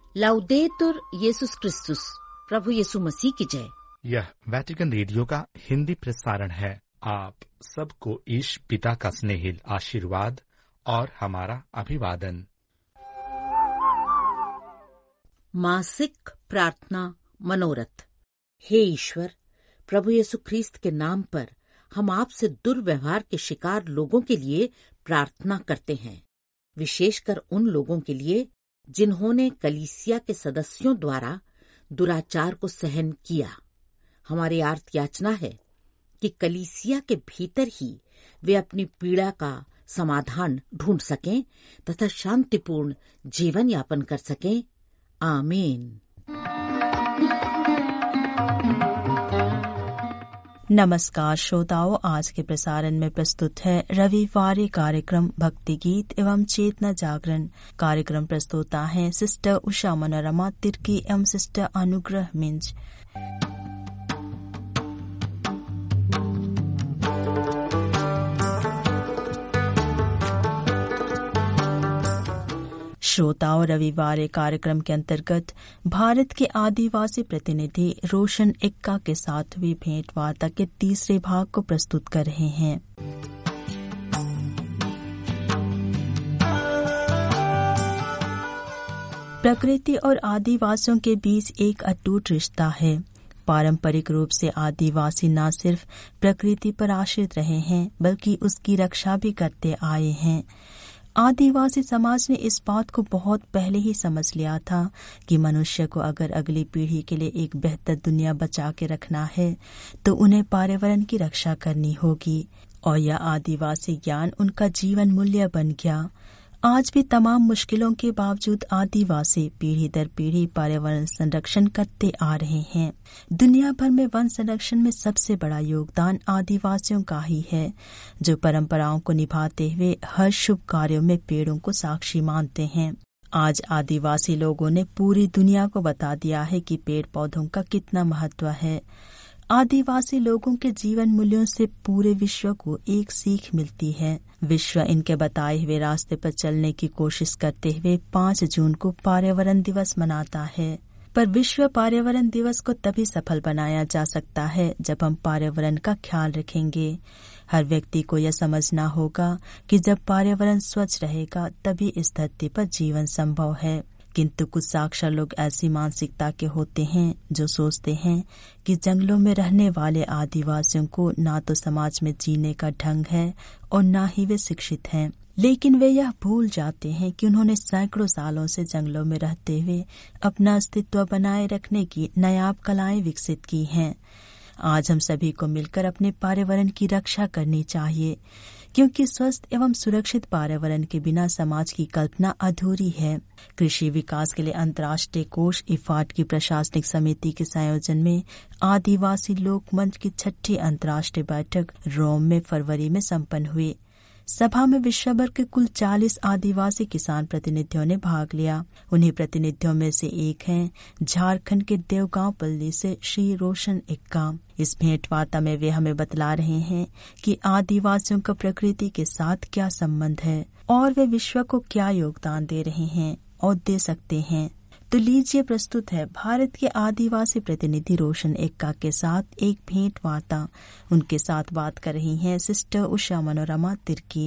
लाउदेतुर येसुस क्रिस्तुस, प्रभु यीशु मसीह की जय। यह वेटिकन रेडियो का हिंदी प्रसारण है। आप सबको ईश पिता का स्नेहिल आशीर्वाद और हमारा अभिवादन। मासिक प्रार्थना मनोरथ। हे ईश्वर, प्रभु यीशु ख्रीस्त के नाम पर हम आपसे दुर्व्यवहार के शिकार लोगों के लिए प्रार्थना करते हैं, विशेषकर उन लोगों के लिए जिन्होंने कलीसिया के सदस्यों द्वारा दुराचार को सहन किया। हमारी आर्त याचना है कि कलीसिया के भीतर ही वे अपनी पीड़ा का समाधान ढूंढ सकें तथा शांतिपूर्ण जीवन यापन कर सकें। आमीन। नमस्कार श्रोताओं, आज के प्रसारण में प्रस्तुत है रविवारी कार्यक्रम भक्ति गीत एवं चेतना जागरण। कार्यक्रम प्रस्तुता है सिस्टर उषा मनोरमा तिर्की एवं सिस्टर अनुग्रह मिंज। श्रोताओं, रविवार कार्यक्रम के अंतर्गत भारत के आदिवासी प्रतिनिधि रोशन एक्का के साथ हुई भेंट वार्ता के तीसरे भाग को प्रस्तुत कर रहे हैं। प्रकृति और आदिवासियों के बीच एक अटूट रिश्ता है। पारंपरिक रूप से आदिवासी न सिर्फ प्रकृति पर आश्रित रहे हैं बल्कि उसकी रक्षा भी करते आए हैं। आदिवासी समाज ने इस बात को बहुत पहले ही समझ लिया था कि मनुष्य को अगर अगली पीढ़ी के लिए एक बेहतर दुनिया बचा के रखना है तो उन्हें पर्यावरण की रक्षा करनी होगी, और यह आदिवासी ज्ञान उनका जीवन मूल्य बन गया। आज भी तमाम मुश्किलों के बावजूद आदिवासी पीढ़ी दर पीढ़ी पर्यावरण संरक्षण करते आ रहे हैं। दुनिया भर में वन संरक्षण में सबसे बड़ा योगदान आदिवासियों का ही है, जो परंपराओं को निभाते हुए हर शुभ कार्यों में पेड़ों को साक्षी मानते हैं। आज आदिवासी लोगों ने पूरी दुनिया को बता दिया है कि पेड़ पौधों का कितना महत्व है। आदिवासी लोगों के जीवन मूल्यों से पूरे विश्व को एक सीख मिलती है। विश्व इनके बताए हुए रास्ते पर चलने की कोशिश करते हुए 5 जून को पर्यावरण दिवस मनाता है। पर विश्व पर्यावरण दिवस को तभी सफल बनाया जा सकता है जब हम पर्यावरण का ख्याल रखेंगे। हर व्यक्ति को यह समझना होगा कि जब पर्यावरण स्वच्छ रहेगा तभी इस धरती पर जीवन संभव है। किंतु कुछ साक्षर लोग ऐसी मानसिकता के होते हैं जो सोचते हैं कि जंगलों में रहने वाले आदिवासियों को ना तो समाज में जीने का ढंग है और ना ही वे शिक्षित हैं। लेकिन वे यह भूल जाते हैं कि उन्होंने सैकड़ों सालों से जंगलों में रहते हुए अपना अस्तित्व बनाए रखने की नायाब कलाएं विकसित की हैं। आज हम सभी को मिलकर अपने पर्यावरण की रक्षा करनी चाहिए, क्योंकि स्वस्थ एवं सुरक्षित पर्यावरण के बिना समाज की कल्पना अधूरी है। कृषि विकास के लिए अंतर्राष्ट्रीय कोष इफाट की प्रशासनिक समिति के संयोजन में आदिवासी लोक मंच की 6ठी अंतर्राष्ट्रीय बैठक रोम में फरवरी में संपन्न हुई। सभा में विश्व भर के कुल 40 आदिवासी किसान प्रतिनिधियों ने भाग लिया। उन्हीं प्रतिनिधियों में से एक हैं झारखंड के देवगांव पल्ली से श्री रोशन एक्का। इस भेंट वार्ता में वे हमें बतला रहे हैं कि आदिवासियों का प्रकृति के साथ क्या संबंध है और वे विश्व को क्या योगदान दे रहे हैं और दे सकते हैं। तो लीजिए, प्रस्तुत है भारत के आदिवासी प्रतिनिधि रोशन एक्का के साथ एक भेंट वार्ता। उनके साथ बात कर रही हैं सिस्टर उषा मनोरमा तिर्की।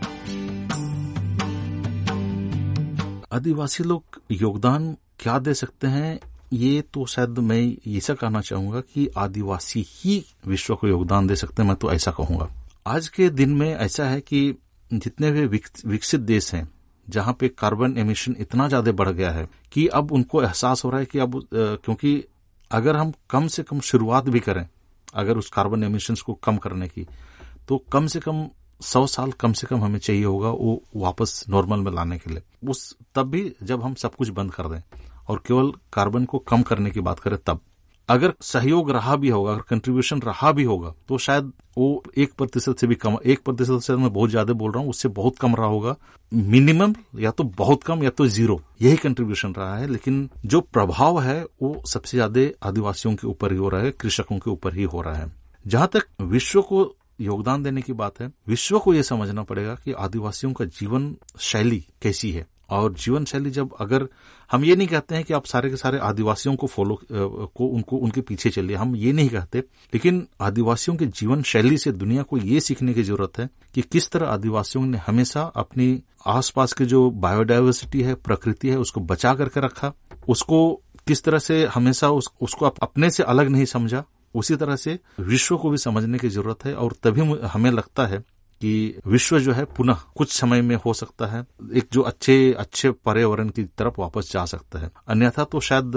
आदिवासी लोग योगदान क्या दे सकते हैं, ये तो शायद मैं ऐसा कहना चाहूंगा कि आदिवासी ही विश्व को योगदान दे सकते हैं। मैं तो ऐसा कहूंगा। आज के दिन में ऐसा है कि जितने भी विकसित देश हैं जहां पे कार्बन एमिशन इतना ज्यादा बढ़ गया है कि अब उनको एहसास हो रहा है कि अब क्योंकि अगर हम कम से कम शुरुआत भी करें अगर उस कार्बन एमिशंस को कम करने की, तो कम से कम 100 साल कम से कम हमें चाहिए होगा वो वापस नॉर्मल में लाने के लिए। तब भी जब हम सब कुछ बंद कर दें और केवल कार्बन को कम करने की बात करें, तब अगर सहयोग रहा भी होगा, अगर कंट्रीब्यूशन रहा भी होगा, तो शायद वो 1% से भी कम, 1% से मैं बहुत ज्यादा बोल रहा हूँ, उससे बहुत कम रहा होगा। मिनिमम या तो बहुत कम या तो 0, यही कंट्रीब्यूशन रहा है। लेकिन जो प्रभाव है वो सबसे ज्यादा आदिवासियों के ऊपर ही हो रहा है, कृषकों के ऊपर ही हो रहा है। जहां तक विश्व को योगदान देने की बात है, विश्व को यह समझना पड़ेगा कि आदिवासियों का जीवन शैली कैसी है और जीवन शैली जब, अगर हम ये नहीं कहते हैं कि आप सारे के सारे आदिवासियों को उनके पीछे चलिए, हम ये नहीं कहते, लेकिन आदिवासियों के जीवन शैली से दुनिया को ये सीखने की जरूरत है कि किस तरह आदिवासियों ने हमेशा अपनी आसपास के जो बायोडाइवर्सिटी है, प्रकृति है, उसको बचा करके रखा, उसको किस तरह से हमेशा उसको अपने से अलग नहीं समझा। उसी तरह से विश्व को भी समझने की जरूरत है, और तभी हमें लगता है कि विश्व जो है पुनः कुछ समय में हो सकता है एक जो अच्छे पर्यावरण की तरफ वापस जा सकता है। अन्यथा तो शायद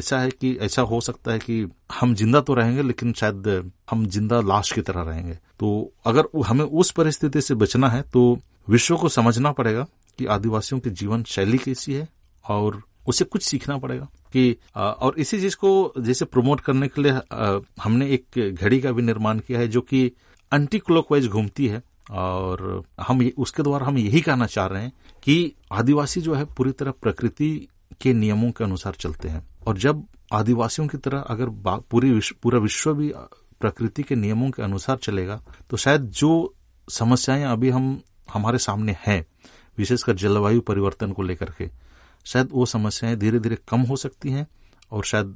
ऐसा हो सकता है कि हम जिंदा तो रहेंगे, लेकिन शायद हम जिंदा लाश की तरह रहेंगे। तो अगर हमें उस परिस्थिति से बचना है तो विश्व को समझना पड़ेगा कि आदिवासियों की जीवन शैली कैसी है, और उसे कुछ सीखना पड़ेगा कि और इसी चीज को जैसे प्रमोट करने के लिए हमने एक घड़ी का भी निर्माण किया है जो कि एंटी क्लॉकवाइज घूमती है, और उसके द्वारा हम यही कहना चाह रहे हैं कि आदिवासी जो है पूरी तरह प्रकृति के नियमों के अनुसार चलते हैं। और जब आदिवासियों की तरह अगर पूरा विश्व भी प्रकृति के नियमों के अनुसार चलेगा तो शायद जो समस्याएं अभी हमारे सामने हैं, विशेषकर जलवायु परिवर्तन को लेकर के, शायद वो समस्याएं धीरे धीरे कम हो सकती हैं, और शायद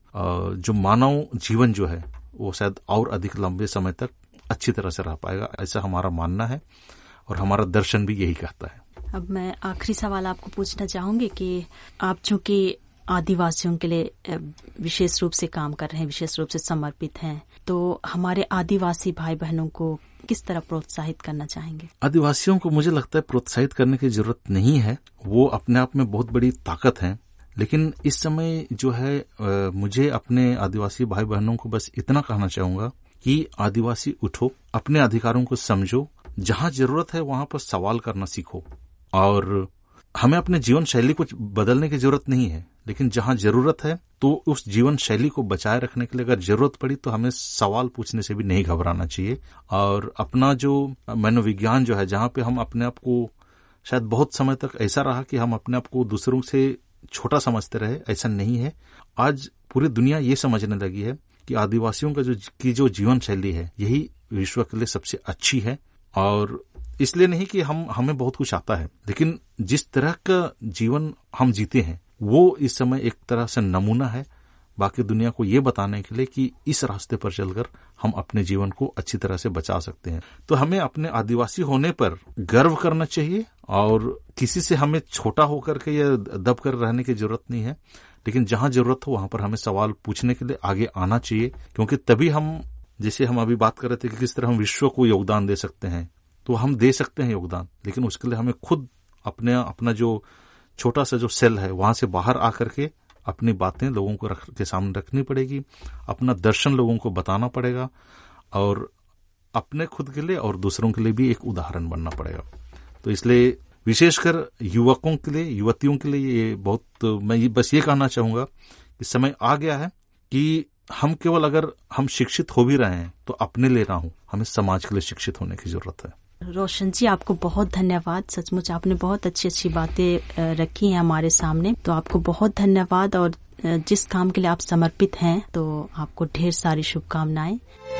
जो मानव जीवन जो है वो शायद और अधिक लंबे समय तक अच्छी तरह से रह पाएगा, ऐसा हमारा मानना है, और हमारा दर्शन भी यही कहता है। अब मैं आखिरी सवाल आपको पूछना चाहूंगी कि आप चूंकि आदिवासियों के लिए विशेष रूप से काम कर रहे हैं, विशेष रूप से समर्पित हैं, तो हमारे आदिवासी भाई बहनों को किस तरह प्रोत्साहित करना चाहेंगे? आदिवासियों को मुझे लगता है प्रोत्साहित करने की जरूरत नहीं है, वो अपने आप में बहुत बड़ी ताकत है। लेकिन इस समय जो है मुझे अपने आदिवासी भाई बहनों को बस इतना कहना चाहूंगा कि आदिवासी उठो, अपने अधिकारों को समझो, जहां जरूरत है वहां पर सवाल करना सीखो। और हमें अपने जीवन शैली को बदलने की जरूरत नहीं है, लेकिन जहां जरूरत है तो उस जीवन शैली को बचाए रखने के लिए अगर जरूरत पड़ी तो हमें सवाल पूछने से भी नहीं घबराना चाहिए। और अपना जो मनोविज्ञान जो है, जहां पे हम अपने आप को शायद बहुत समय तक ऐसा रहा कि हम अपने आप को दूसरों से छोटा समझते रहे, ऐसा नहीं है। आज पूरी दुनिया ये समझने लगी है कि आदिवासियों का जो जीवन शैली है यही विश्व के लिए सबसे अच्छी है। और इसलिए नहीं कि हमें बहुत कुछ आता है, लेकिन जिस तरह का जीवन हम जीते हैं वो इस समय एक तरह से नमूना है बाकी दुनिया को ये बताने के लिए कि इस रास्ते पर चलकर हम अपने जीवन को अच्छी तरह से बचा सकते हैं। तो हमें अपने आदिवासी होने पर गर्व करना चाहिए, और किसी से हमें छोटा होकर के या दब कर रहने की जरूरत नहीं है, लेकिन जहां जरूरत हो वहां पर हमें सवाल पूछने के लिए आगे आना चाहिए। क्योंकि तभी जैसे हम अभी बात कर रहे थे कि किस तरह हम विश्व को योगदान दे सकते हैं, तो हम दे सकते हैं योगदान, लेकिन उसके लिए हमें खुद अपना जो छोटा सा जो सेल है वहां से बाहर आकर के अपनी बातें लोगों को के सामने रखनी पड़ेगी, अपना दर्शन लोगों को बताना पड़ेगा, और अपने खुद के लिए और दूसरों के लिए भी एक उदाहरण बनना पड़ेगा। तो इसलिए विशेषकर युवकों के लिए, युवतियों के लिए ये बहुत, मैं बस ये कहना चाहूंगा कि समय आ गया है कि हम केवल अगर हम शिक्षित हो भी रहे हैं तो अपने लिए ना हो, हमें समाज के लिए शिक्षित होने की जरूरत है। रोशन जी, आपको बहुत धन्यवाद। सचमुच आपने बहुत अच्छी बातें रखी हैं हमारे सामने, तो आपको बहुत धन्यवाद। और जिस काम के लिए आप समर्पित हैं तो आपको ढेर सारी शुभकामनाएं।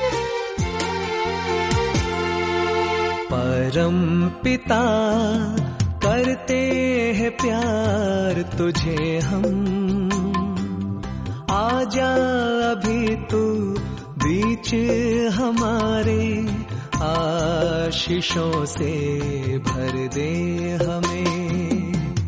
परम पिता करते हैं प्यार तुझे हम, आजा अभी तू बीच हमारे, आशीषों से भर दे हमें।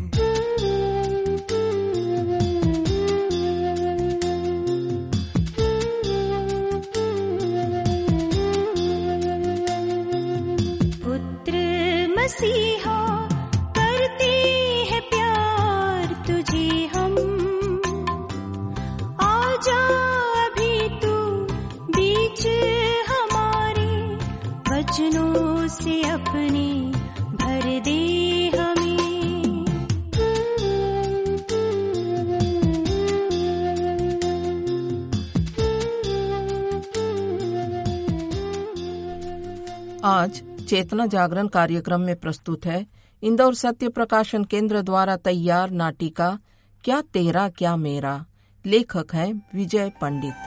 पुत्र मसीहा करते हैं प्यार तुझे हम, आजा अभी तू बीच हमारे, वचनों से अपने भर दे हमें। आज चेतना जागरण कार्यक्रम में प्रस्तुत है इंदौर सत्य प्रकाशन केंद्र द्वारा तैयार नाटिका क्या तेरा क्या मेरा। लेखक हैं विजय पंडित।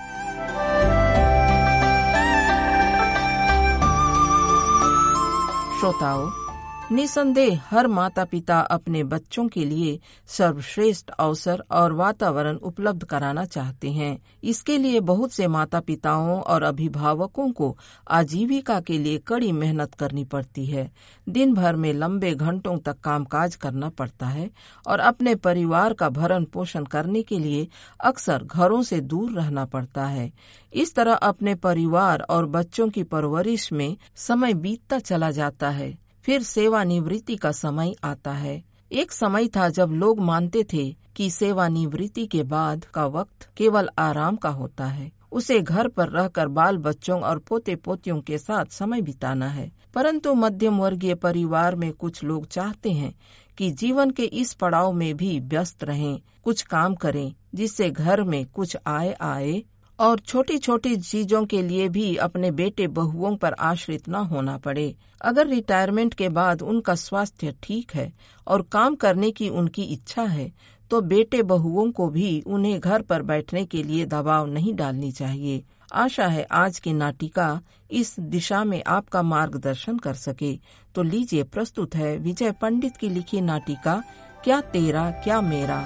श्रोताओं, निसंदेह हर माता पिता अपने बच्चों के लिए सर्वश्रेष्ठ अवसर और वातावरण उपलब्ध कराना चाहते हैं। इसके लिए बहुत से माता पिताओं और अभिभावकों को आजीविका के लिए कड़ी मेहनत करनी पड़ती है। दिन भर में लंबे घंटों तक कामकाज करना पड़ता है और अपने परिवार का भरण पोषण करने के लिए अक्सर घरों से दूर रहना पड़ता है। इस तरह अपने परिवार और बच्चों की परवरिश में समय बीतता चला जाता है। फिर सेवानिवृत्ति का समय आता है। एक समय था जब लोग मानते थे कि सेवानिवृत्ति के बाद का वक्त केवल आराम का होता है, उसे घर पर रहकर बाल बच्चों और पोते पोतियों के साथ समय बिताना है। परंतु मध्यम वर्गीय परिवार में कुछ लोग चाहते हैं कि जीवन के इस पड़ाव में भी व्यस्त रहें, कुछ काम करें जिससे घर में कुछ आय आए और छोटी छोटी चीजों के लिए भी अपने बेटे बहुओं पर आश्रित न होना पड़े। अगर रिटायरमेंट के बाद उनका स्वास्थ्य ठीक है और काम करने की उनकी इच्छा है तो बेटे बहुओं को भी उन्हें घर पर बैठने के लिए दबाव नहीं डालनी चाहिए। आशा है आज की नाटिका इस दिशा में आपका मार्गदर्शन कर सके। तो लीजिए, प्रस्तुत है विजय पंडित की लिखी नाटिका क्या तेरा क्या मेरा।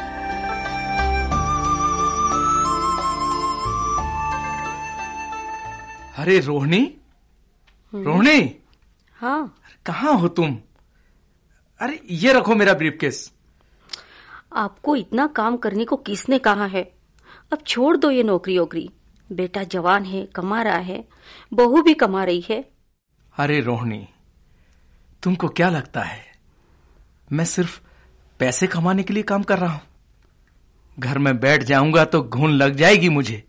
अरे रोहिणी, रोहिणी, हाँ कहाँ हो तुम? अरे ये रखो मेरा ब्रीफकेस। आपको इतना काम करने को किसने कहा है? अब छोड़ दो ये नौकरी वोकरी। बेटा जवान है, कमा रहा है, बहू भी कमा रही है। अरे रोहिणी, तुमको क्या लगता है मैं सिर्फ पैसे कमाने के लिए काम कर रहा हूं? घर में बैठ जाऊंगा तो घुन लग जाएगी मुझे।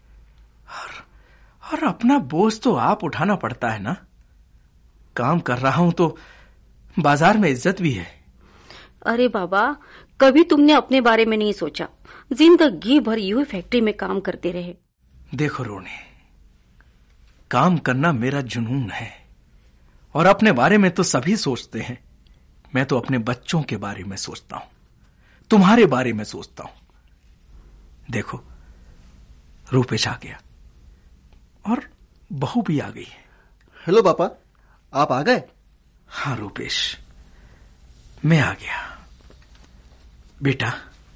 और अपना बोझ तो आप उठाना पड़ता है ना। काम कर रहा हूं तो बाजार में इज्जत भी है। अरे बाबा, कभी तुमने अपने बारे में नहीं सोचा? जिंदगी भर यूं फैक्ट्री में काम करते रहे। देखो रोने, काम करना मेरा जुनून है और अपने बारे में तो सभी सोचते हैं। मैं तो अपने बच्चों के बारे में सोचता हूं, तुम्हारे बारे में सोचता हूं। देखो, रूपेश आ गया और बहू भी आ गई है। हेलो पापा, आप आ गए? हाँ रूपेश, मैं आ गया। बेटा,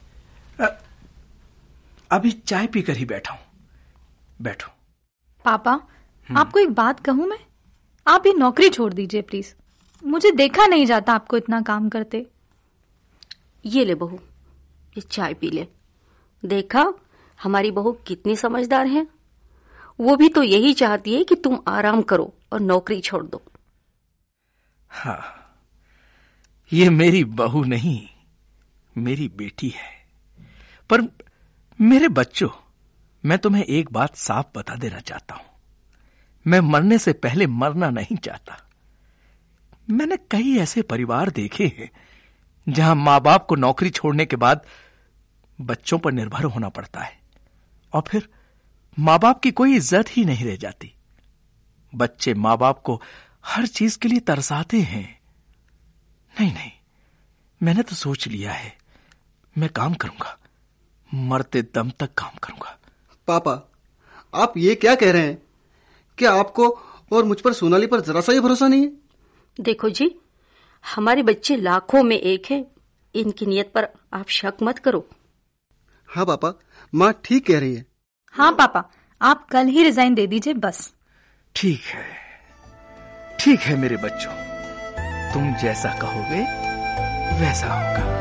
अभी चाय पीकर ही बैठा हूं, बैठो। पापा, आपको एक बात कहूं मैं? आप ये नौकरी छोड़ दीजिए प्लीज। मुझे देखा नहीं जाता आपको इतना काम करते। ये ले बहू, ये चाय पी ले। देखा हमारी बहू कितनी समझदार है। वो भी तो यही चाहती है कि तुम आराम करो और नौकरी छोड़ दो। हाँ, ये मेरी बहू नहीं, मेरी बेटी है। पर मेरे बच्चों, मैं तुम्हें एक बात साफ बता देना चाहता हूं। मैं मरने से पहले मरना नहीं चाहता। मैंने कई ऐसे परिवार देखे हैं जहां मां बाप को नौकरी छोड़ने के बाद बच्चों पर निर्भर होना पड़ता है और फिर मां बाप की कोई इज्जत ही नहीं रह जाती। बच्चे मां बाप को हर चीज के लिए तरसाते हैं। नहीं, मैंने तो सोच लिया है, मैं काम करूंगा, मरते दम तक काम करूंगा। पापा, आप ये क्या कह रहे हैं? क्या आपको और मुझ पर सोनाली पर जरा सा ही भरोसा नहीं है? देखो जी, हमारे बच्चे लाखों में एक है। इनकी नीयत पर आप शक मत करो। हाँ पापा, माँ ठीक कह रही है। हाँ पापा, आप कल ही रिजाइन दे दीजिए बस। ठीक है, ठीक है मेरे बच्चों, तुम जैसा कहोगे वैसा होगा।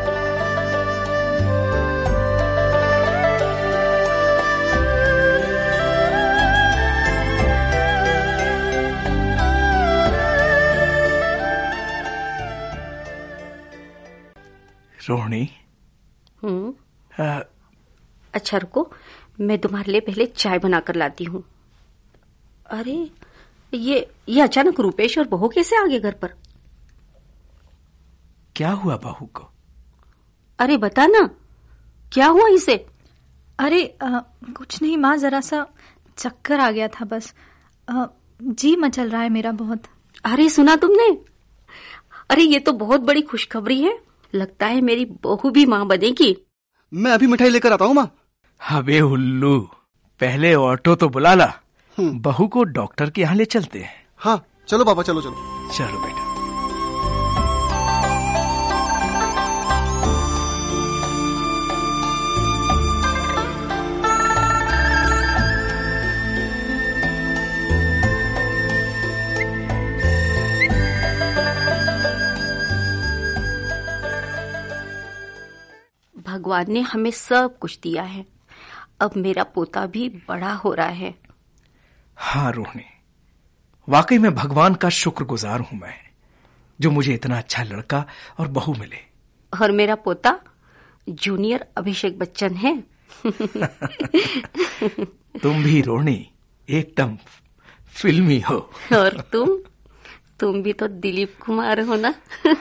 रोहिणी, अच्छा रुको, मैं तुम्हारे लिए पहले चाय बनाकर लाती हूँ। अरे ये अचानक रूपेश और बहू कैसे आ गए घर पर? क्या हुआ बहू को? अरे बता ना, क्या हुआ इसे? अरे कुछ नहीं माँ, जरा सा चक्कर आ गया था बस। जी मचल रहा है मेरा बहुत। अरे सुना तुमने? अरे ये तो बहुत बड़ी खुशखबरी है। लगता है मेरी बहू भी माँ बनेगी। मैं अभी मिठाई लेकर आता हूँ माँ। अबे उल्लू, पहले ऑटो तो बुला ला, बहू को डॉक्टर के यहाँ ले चलते हैं। हाँ चलो पापा, चलो चलो। चलो बेटा। भगवान ने हमें सब कुछ दिया है। अब मेरा पोता भी बड़ा हो रहा है। हाँ रोहिणी, वाकई में भगवान का शुक्रगुजार हूं मैं, जो मुझे इतना अच्छा लड़का और बहू मिले। और मेरा पोता जूनियर अभिषेक बच्चन है। तुम भी रोहिणी एकदम फिल्मी हो। और तुम भी तो दिलीप कुमार हो ना।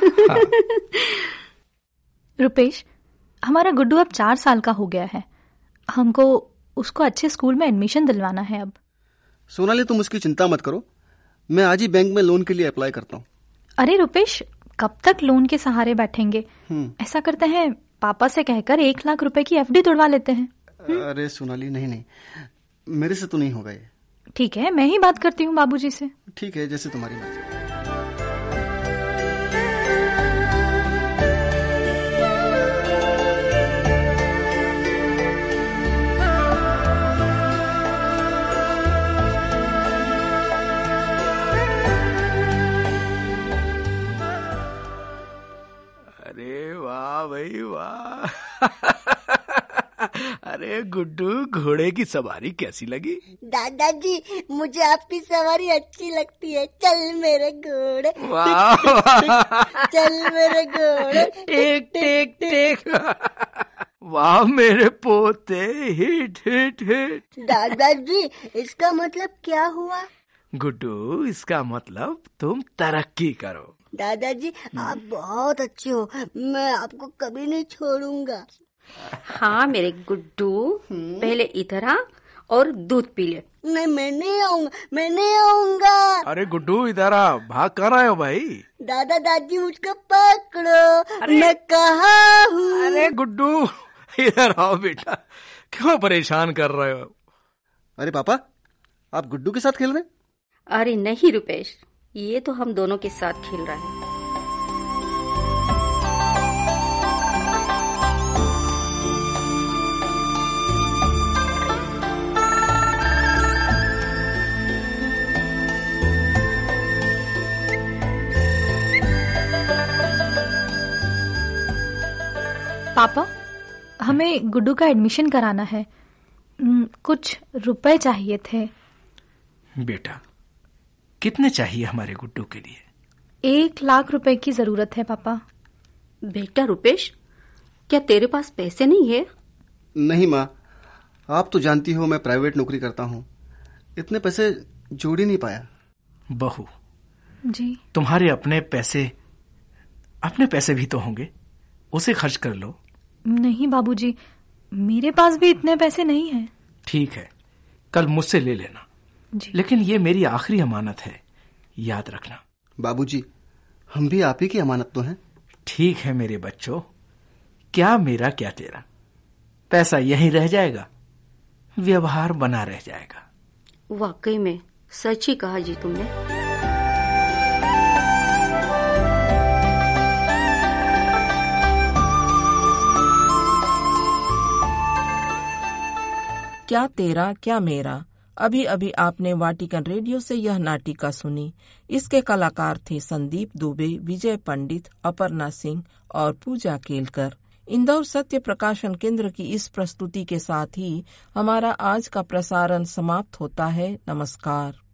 रुपेश, हमारा गुड्डू अब 4 साल का हो गया है। हमको उसको अच्छे स्कूल में एडमिशन दिलवाना है अब। सोनाली, तुम उसकी चिंता मत करो, मैं आज ही बैंक में लोन के लिए अप्लाई करता हूँ। अरे रुपेश, कब तक लोन के सहारे बैठेंगे? ऐसा करते हैं, पापा से कहकर 1 लाख रुपए की FD तोड़वा लेते हैं। अरे सोनाली, नहीं, मेरे से तो नहीं होगा ये। ठीक है, मैं ही बात करती हूँ बाबूजी से। ठीक है, जैसे तुम्हारी मर्जी। अरे वाह भाई वाह। अरे गुड्डू, घोड़े की सवारी कैसी लगी? दादाजी, मुझे आपकी सवारी अच्छी लगती है। चल मेरे घोड़े, वाह चल मेरे घोड़े, टेक टेक टेक। वाह मेरे पोते, हिट हिट हिट। दादाजी, इसका मतलब क्या हुआ? गुड्डू, इसका मतलब तुम तरक्की करो। दादाजी, आप बहुत अच्छे हो, मैं आपको कभी नहीं छोड़ूंगा। हाँ मेरे गुड्डू, पहले इधर आ और दूध पी ले। नहीं, मैं नहीं आऊंगा। अरे गुड्डू, इधर आ, भाग कर रहे हो भाई? दादाजी, मुझको पकड़ो, मैं कहाँ हूँ? अरे गुड्डू, इधर आओ बेटा, क्यों परेशान कर रहे हो? अरे पापा, आप गुड्डू के साथ खेल रहे? अरे नहीं रुपेश, ये तो हम दोनों के साथ खेल रहा है। पापा, हमें गुड्डू का एडमिशन कराना है, कुछ रुपए चाहिए थे। बेटा, कितने चाहिए हमारे गुड्डू के लिए? 1 लाख रुपए की जरूरत है पापा। बेटा रुपेश, क्या तेरे पास पैसे नहीं है? नहीं माँ, आप तो जानती हो मैं प्राइवेट नौकरी करता हूँ, इतने पैसे जोड़ ही नहीं पाया। बहू जी, तुम्हारे अपने पैसे भी तो होंगे, उसे खर्च कर लो। नहीं बाबूजी, मेरे पास भी इतने पैसे नहीं हैं। ठीक है, कल मुझसे ले लेना जी। लेकिन ये मेरी आखिरी अमानत है, याद रखना। बाबूजी, हम भी आप ही की अमानत तो हैं। ठीक है मेरे बच्चों, क्या मेरा क्या तेरा, पैसा यहीं रह जाएगा, व्यवहार बना रह जाएगा। वाकई में सच ही कहा जी तुमने। क्या तेरा क्या मेरा। अभी अभी आपने वाटिकन रेडियो से यह नाटिका सुनी। इसके कलाकार थे संदीप दुबे, विजय पंडित, अपर्णा सिंह और पूजा केलकर। इंदौर सत्य प्रकाशन केंद्र की इस प्रस्तुति के साथ ही हमारा आज का प्रसारण समाप्त होता है। नमस्कार।